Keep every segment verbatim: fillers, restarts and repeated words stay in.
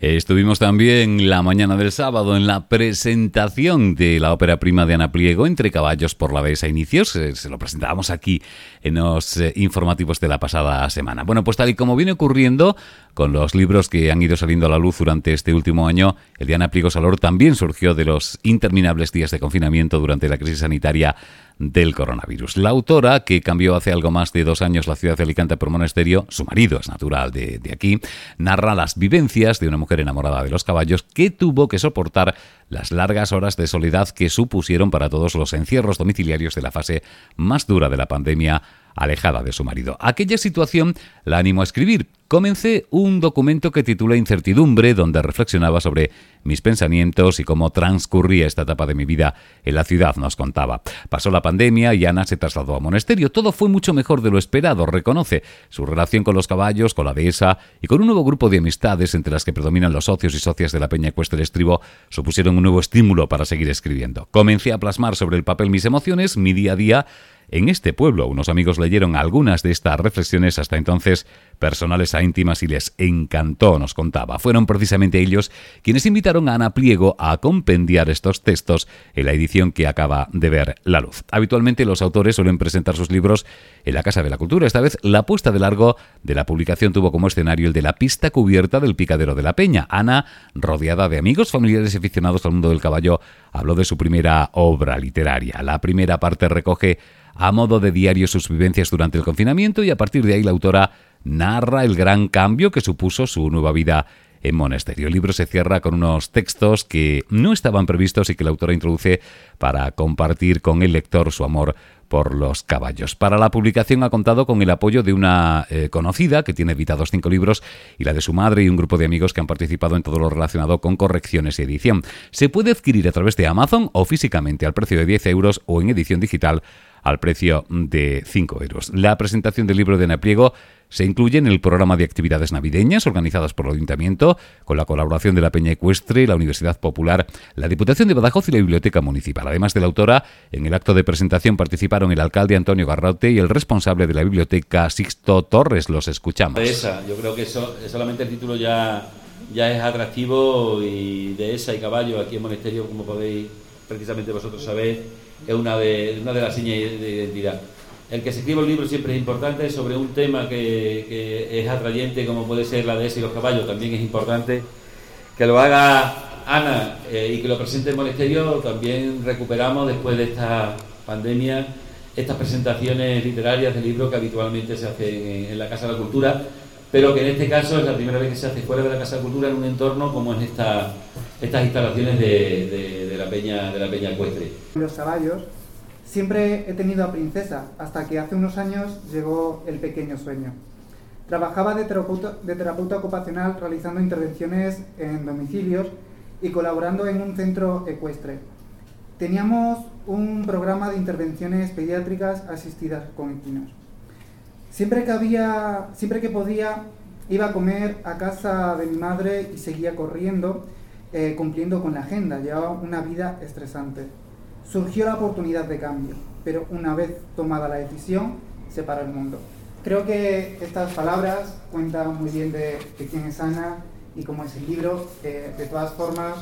Estuvimos también la mañana del sábado en la presentación de la ópera prima de Ana Pliego, Entre caballos por la dehesa inicios. Se lo presentábamos aquí en los informativos de la pasada semana. Bueno, pues tal y como viene ocurriendo con los libros que han ido saliendo a la luz durante este último año, el de Ana Pliego Salor también surgió de los interminables días de confinamiento durante la crisis sanitaria del coronavirus. La autora, que cambió hace algo más de dos años la ciudad de Alicante por monasterio, su marido es natural de, de aquí, narra las vivencias de una mujer enamorada de los caballos que tuvo que soportar las largas horas de soledad que supusieron para todos los encierros domiciliarios de la fase más dura de la pandemia, alejada de su marido. Aquella situación la animó a escribir. Comencé un documento que titula Incertidumbre, donde reflexionaba sobre mis pensamientos y cómo transcurría esta etapa de mi vida en la ciudad, nos contaba. Pasó la pandemia y Ana se trasladó a monasterio. Todo fue mucho mejor de lo esperado, reconoce. Su relación con los caballos, con la dehesa y con un nuevo grupo de amistades entre las que predominan los socios y socias de la Peña Ecuestre Estribo supusieron un nuevo estímulo para seguir escribiendo. Comencé a plasmar sobre el papel mis emociones, mi día a día, en este pueblo. Unos amigos leyeron algunas de estas reflexiones hasta entonces personales a íntimas y les encantó, nos contaba. Fueron precisamente ellos quienes invitaron a Ana Pliego a compendiar estos textos en la edición que acaba de ver la luz. Habitualmente los autores suelen presentar sus libros en la Casa de la Cultura. Esta vez la puesta de largo de la publicación tuvo como escenario el de la pista cubierta del Picadero de la Peña. Ana, rodeada de amigos, familiares y aficionados al mundo del caballo, habló de su primera obra literaria. La primera parte recoge a modo de diario sus vivencias durante el confinamiento y a partir de ahí la autora narra el gran cambio que supuso su nueva vida en monasterio. El libro se cierra con unos textos que no estaban previstos y que la autora introduce para compartir con el lector su amor por los caballos. Para la publicación ha contado con el apoyo de una eh, conocida que tiene editados cinco libros y la de su madre y un grupo de amigos que han participado en todo lo relacionado con correcciones y edición. Se puede adquirir a través de Amazon o físicamente al precio de diez euros o en edición digital al precio de cinco euros. La presentación del libro de Ana Pliego se incluye en el programa de actividades navideñas organizadas por el Ayuntamiento, con la colaboración de la Peña Ecuestre, la Universidad Popular, la Diputación de Badajoz y la Biblioteca Municipal. Además de la autora, en el acto de presentación participaron el alcalde Antonio Garrote y el responsable de la biblioteca Sixto Torres. Los escuchamos. Esa, yo creo que eso, solamente el título ya, ya es atractivo, y dehesa y caballo aquí en Monasterio, como podéis precisamente vosotros saber, es una de, una de las señas de identidad. El que se escriba un libro siempre es importante sobre un tema que, que es atrayente, como puede ser la dehesa y los caballos. También es importante que lo haga Ana eh, y que lo presente en monasterio. También recuperamos, después de esta pandemia, estas presentaciones literarias de libros que habitualmente se hacen en, en la Casa de la Cultura, pero que en este caso es la primera vez que se hace fuera de la Casa de la Cultura, en un entorno como en esta, estas instalaciones de, de, de la Peña de la Peña Ecuestre. Los caballos, siempre he tenido a Princesa, hasta que hace unos años llegó el pequeño sueño. Trabajaba de terapeuta, de terapeuta ocupacional realizando intervenciones en domicilios y colaborando en un centro ecuestre. Teníamos un programa de intervenciones pediátricas asistidas con equinos. Siempre que había, siempre que podía, iba a comer a casa de mi madre y seguía corriendo, eh, cumpliendo con la agenda. Llevaba una vida estresante. Surgió la oportunidad de cambio, pero una vez tomada la decisión, se paró el mundo. Creo que estas palabras cuentan muy bien de, de quién es Ana y cómo es el libro. Eh, de todas formas,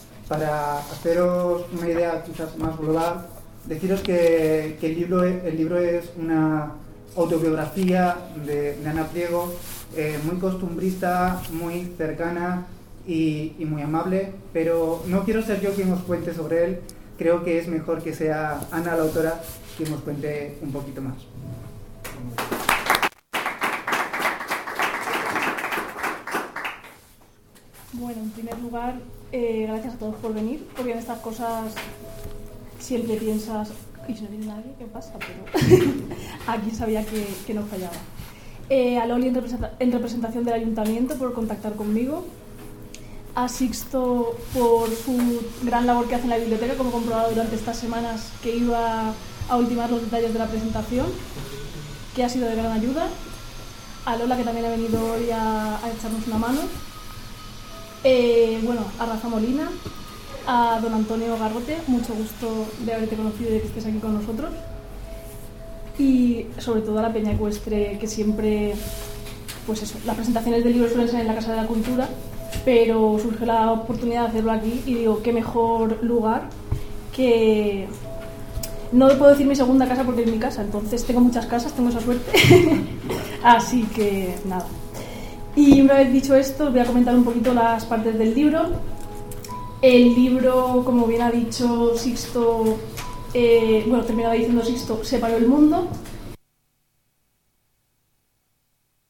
para haceros una idea quizás más global, deciros que, que el, libro, el libro es una autobiografía de, de Ana Pliego, eh, muy costumbrista, muy cercana y, y muy amable, pero no quiero ser yo quien os cuente sobre él. Creo que es mejor que sea Ana, la autora, quien nos cuente un poquito más. Bueno, en primer lugar, eh, gracias a todos por venir, porque en estas cosas siempre piensas, y si no viene nadie, ¿qué pasa? Pero aquí sabía que, que no fallaba. Eh, a Loli en, representa- en representación del Ayuntamiento por contactar conmigo, a Sixto por su gran labor que hace en la biblioteca, como he comprobado durante estas semanas que iba a ultimar los detalles de la presentación, que ha sido de gran ayuda, a Lola, que también ha venido hoy a, a echarnos una mano, eh, bueno, a Rafa Molina, a don Antonio Garrote, mucho gusto de haberte conocido y de que estés aquí con nosotros, y sobre todo a la Peña Ecuestre, que siempre, pues eso, las presentaciones del libro suelen ser en la Casa de la Cultura, pero surgió la oportunidad de hacerlo aquí y digo, qué mejor lugar que... No puedo decir mi segunda casa porque es mi casa, entonces tengo muchas casas, tengo esa suerte. Así que nada. Y una vez dicho esto, os voy a comentar un poquito las partes del libro. El libro, como bien ha dicho Sixto, eh, bueno, terminaba diciendo Sixto, separó el mundo.